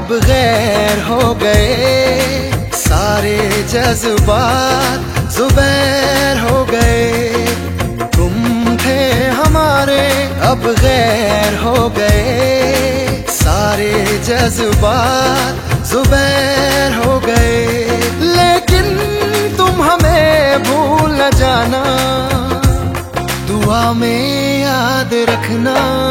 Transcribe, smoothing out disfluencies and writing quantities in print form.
अब गैर हो गए, सारे जज्बात ज़ुबैर हो गए। तुम थे हमारे अब गैर हो गए, सारे जज्बात ज़ुबैर हो गए। लेकिन तुम हमें भूल न जाना, दुआ में याद रखना।